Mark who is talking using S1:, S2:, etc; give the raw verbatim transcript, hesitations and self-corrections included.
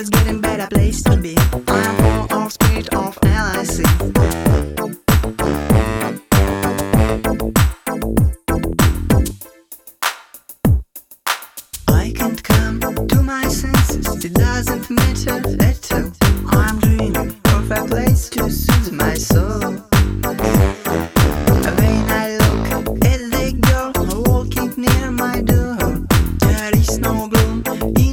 S1: is getting better place to be. I'm full of spirit of L I C. I can't come to my senses, it doesn't matter at all. I'm dreaming of a place to soothe my soul. When I look at the girl walking near my door, there is no gloom in